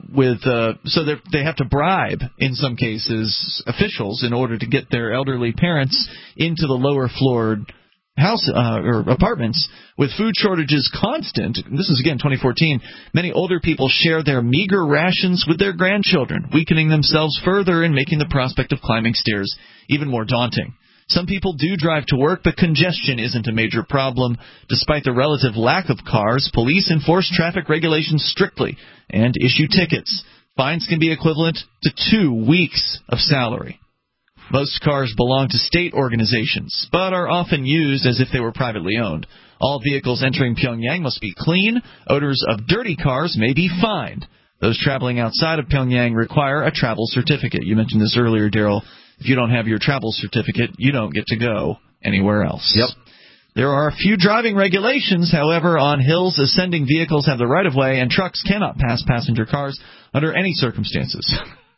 So they have to bribe, in some cases, officials in order to get their elderly parents into the lower floor house or apartments. With food shortages constant, this is again 2014, many older people share their meager rations with their grandchildren, weakening themselves further and making the prospect of climbing stairs even more daunting. Some people do drive to work, but congestion isn't a major problem. Despite the relative lack of cars, police enforce traffic regulations strictly and issue tickets. Fines can be equivalent to 2 weeks of salary. Most cars belong to state organizations, but are often used as if they were privately owned. All vehicles entering Pyongyang must be clean. Owners of dirty cars may be fined. Those traveling outside of Pyongyang require a travel certificate. You mentioned this earlier, Daryl. If you don't have your travel certificate, you don't get to go anywhere else. Yep. There are a few driving regulations. However, on hills, ascending vehicles have the right-of-way, and trucks cannot pass passenger cars under any circumstances.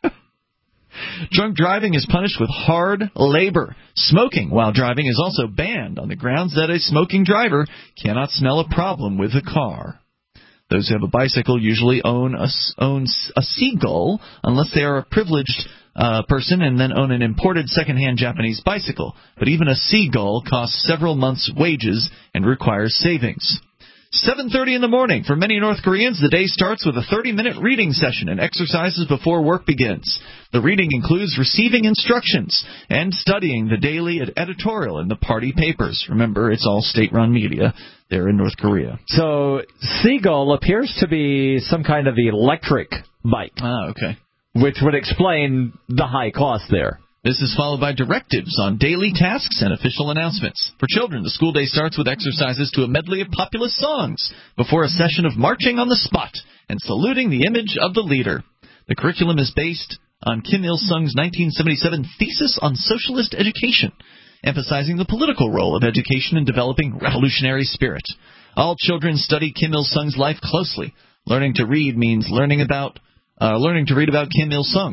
Drunk driving is punished with hard labor. Smoking while driving is also banned on the grounds that a smoking driver cannot smell a problem with the car. Those who have a bicycle usually own a seagull, unless they are a privileged person and then own an imported second-hand Japanese bicycle. But even a seagull costs several months' wages and requires savings. 7:30 in the morning. For many North Koreans, the day starts with a 30-minute reading session and exercises before work begins. The reading includes receiving instructions and studying the daily editorial in the party papers. Remember, it's all state-run media there in North Korea. So, Seagull appears to be some kind of electric bike. Ah, okay. Which would explain the high cost there. This is followed by directives on daily tasks and official announcements. For children, the school day starts with exercises to a medley of populous songs before a session of marching on the spot and saluting the image of the leader. The curriculum is based on Kim Il-sung's 1977 Thesis on Socialist Education, emphasizing the political role of education in developing revolutionary spirit. All children study Kim Il-sung's life closely. Learning to read means learning to read about Kim Il-sung.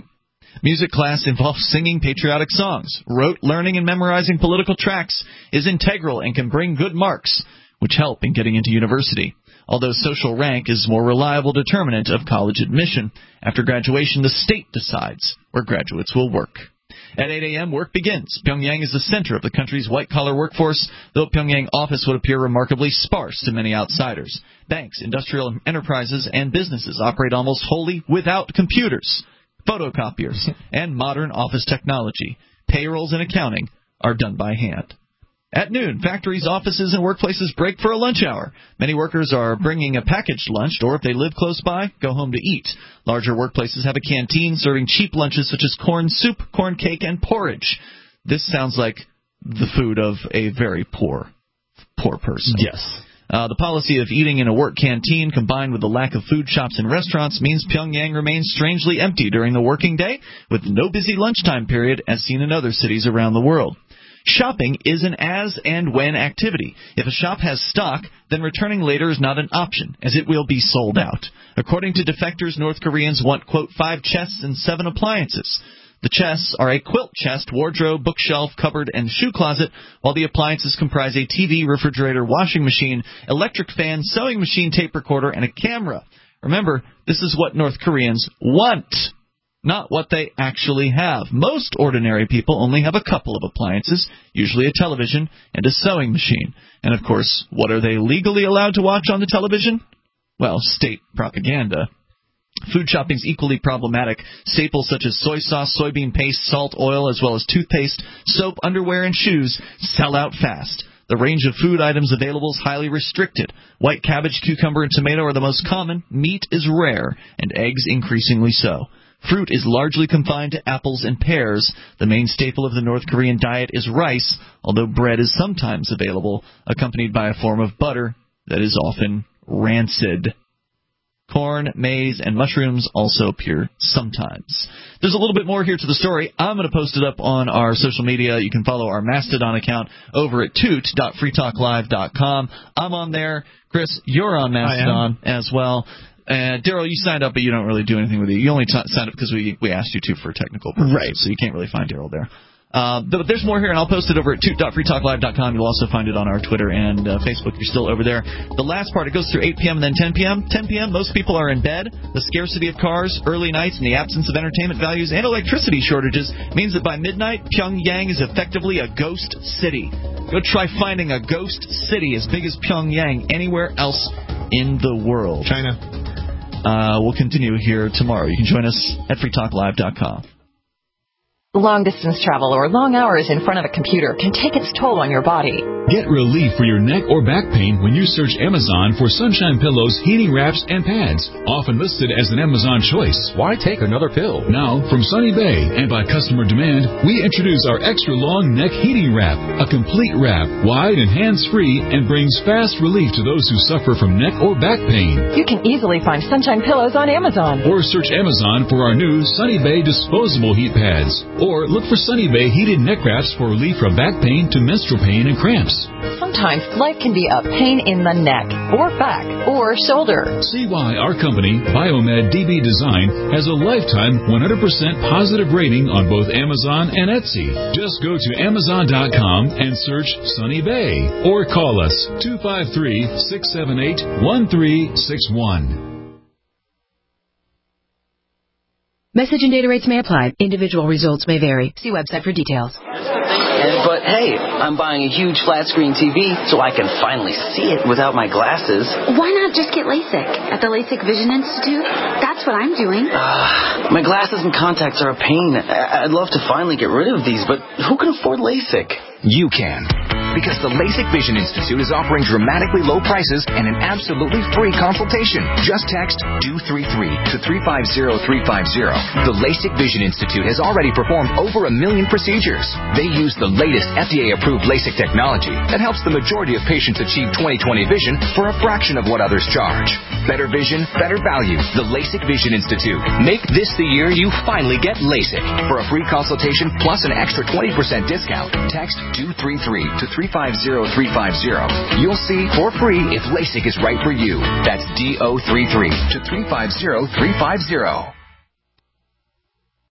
Music class involves singing patriotic songs. Rote learning and memorizing political tracts is integral and can bring good marks, which help in getting into university. Although social rank is a more reliable determinant of college admission, after graduation the state decides where graduates will work. At 8 a.m., work begins. Pyongyang is the center of the country's white-collar workforce, though Pyongyang office would appear remarkably sparse to many outsiders. Banks, industrial enterprises, and businesses operate almost wholly without computers, photocopiers, and modern office technology. Payrolls and accounting are done by hand. At noon, factories, offices, and workplaces break for a lunch hour. Many workers are bringing a packaged lunch, or if they live close by, go home to eat. Larger workplaces have a canteen serving cheap lunches such as corn soup, corn cake, and porridge. This sounds like the food of a very poor person. Yes. The policy of eating in a work canteen combined with the lack of food shops and restaurants means Pyongyang remains strangely empty during the working day, with no busy lunchtime period as seen in other cities around the world. Shopping is an as and when activity. If a shop has stock, then returning later is not an option, as it will be sold out. According to defectors, North Koreans want, quote, 5 chests and 7 appliances. The chests are a quilt chest, wardrobe, bookshelf, cupboard, and shoe closet, while the appliances comprise a TV, refrigerator, washing machine, electric fan, sewing machine, tape recorder, and a camera. Remember, this is what North Koreans want, not what they actually have. Most ordinary people only have a couple of appliances, usually a television and a sewing machine. And, of course, what are they legally allowed to watch on the television? Well, state propaganda. Food shopping is equally problematic. Staples such as soy sauce, soybean paste, salt, oil, as well as toothpaste, soap, underwear, and shoes sell out fast. The range of food items available is highly restricted. White cabbage, cucumber, and tomato are the most common. Meat is rare, and eggs increasingly so. Fruit is largely confined to apples and pears. The main staple of the North Korean diet is rice, although bread is sometimes available, accompanied by a form of butter that is often rancid. Corn, maize, and mushrooms also appear sometimes. There's a little bit more here to the story. I'm going to post it up on our social media. You can follow our Mastodon account over at toot.freetalklive.com. I'm on there. Chris, you're on Mastodon as well. Daryl, you signed up, but you don't really do anything with it. You only signed up because we asked you to for technical purposes, right? So you can't really find Daryl there. But there's more here, and I'll post it over at toot.freetalklive.com. You'll also find it on our Twitter and Facebook. You're still over there. The last part, it goes through 8 p.m. and then 10 p.m. 10 p.m., most people are in bed. The scarcity of cars, early nights, and the absence of entertainment values and electricity shortages means that by midnight, Pyongyang is effectively a ghost city. Go try finding a ghost city as big as Pyongyang anywhere else in the world. China. We'll continue here tomorrow. You can join us at freetalklive.com. Long-distance travel or long hours in front of a computer can take its toll on your body. Get relief for your neck or back pain when you search Amazon for Sunshine Pillows, heating wraps, and pads. Often listed as an Amazon choice. Why take another pill? Now, from Sunny Bay and by customer demand, we introduce our extra long neck heating wrap. A complete wrap, wide and hands-free, and brings fast relief to those who suffer from neck or back pain. You can easily find Sunshine Pillows on Amazon. Or search Amazon for our new Sunny Bay disposable heat pads. Or look for Sunny Bay heated neck wraps for relief from back pain to menstrual pain and cramps. Sometimes life can be a pain in the neck, or back, or shoulder. See why our company, Biomed DB Design, has a lifetime 100% positive rating on both Amazon and Etsy. Just go to Amazon.com and search Sunny Bay. Or call us 253-678-1361. Message and data rates may apply. Individual results may vary. See website for details. But hey, I'm buying a huge flat screen TV so I can finally see it without my glasses. Why not just get LASIK at the LASIK Vision Institute? That's what I'm doing. My glasses and contacts are a pain. I'd love to finally get rid of these, but who can afford LASIK? You can. Because the LASIK Vision Institute is offering dramatically low prices and an absolutely free consultation. Just text DO33 to 350350. The LASIK Vision Institute has already performed over 1 million procedures. They use the latest FDA-approved LASIK technology that helps the majority of patients achieve 20/20 vision for a fraction of what others charge. Better vision, better value. The LASIK Vision Institute. Make this the year you finally get LASIK. For a free consultation plus an extra 20% discount, text DO33 to 350350. You'll see for free if LASIK is right for you. That's DO33 to 350350.